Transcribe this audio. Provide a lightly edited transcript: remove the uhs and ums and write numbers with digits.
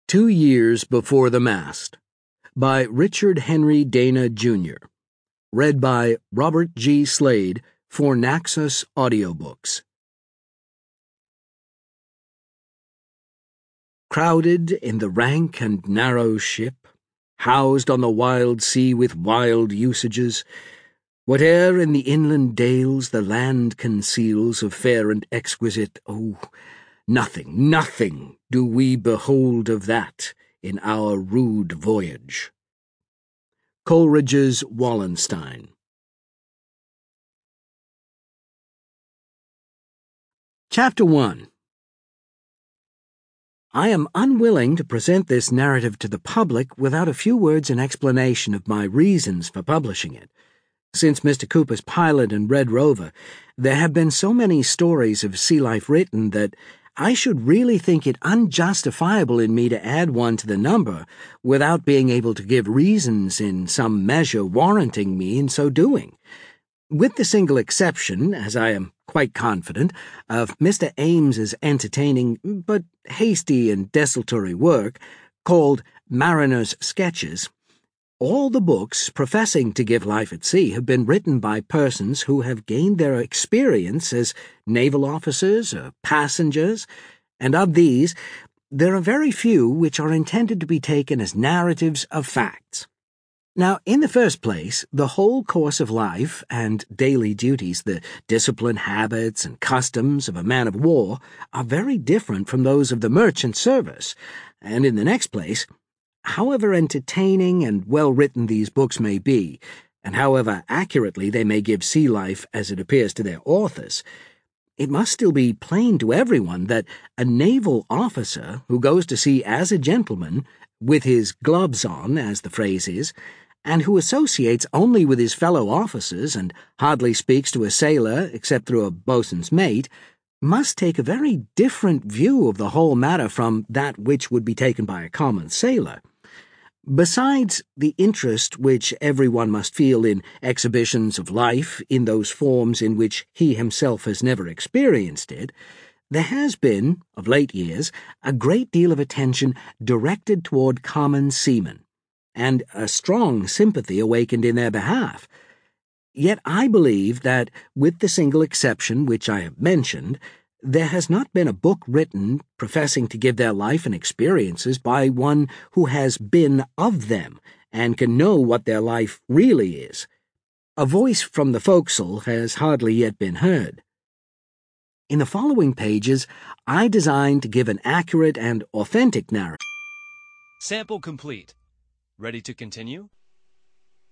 2 Years Before the Mast by Richard Henry Dana, Jr. Read by Robert G. Slade for Naxos Audiobooks. Crowded in the rank and narrow ship, housed on the wild sea with wild usages, whate'er in the inland dales the land conceals of fair and exquisite, nothing do we behold of that in our rude voyage. Coleridge's Wallenstein. Chapter 1. I am unwilling to present this narrative to the public without a few words in explanation of my reasons for publishing it. Since Mr. Cooper's Pilot and Red Rover, there have been so many stories of sea life written that I should really think it unjustifiable in me to add one to the number without being able to give reasons in some measure warranting me in so doing. With the single exception, as I am quite confident, of Mr. Ames's entertaining but hasty and desultory work called Mariner's Sketches, all the books professing to give life at sea have been written by persons who have gained their experience as naval officers or passengers, and of these there are very few which are intended to be taken as narratives of facts. Now, in the first place, the whole course of life and daily duties, the discipline, habits, and customs of a man of war, are very different from those of the merchant service, and in the next place, however entertaining and well-written these books may be, and however accurately they may give sea life as it appears to their authors, it must still be plain to everyone that a naval officer who goes to sea as a gentleman, with his gloves on, as the phrase is, and who associates only with his fellow officers and hardly speaks to a sailor except through a boatswain's mate, must take a very different view of the whole matter from that which would be taken by a common sailor. Besides the interest which everyone must feel in exhibitions of life in those forms in which he himself has never experienced it, there has been, of late years, a great deal of attention directed toward common seamen, and a strong sympathy awakened in their behalf. Yet I believe that, with the single exception which I have mentioned, there has not been a book written professing to give their life and experiences by one who has been of them and can know what their life really is. A voice from the forecastle has hardly yet been heard. In the following pages, I designed to give an accurate and authentic narrative. Sample complete. Ready to continue?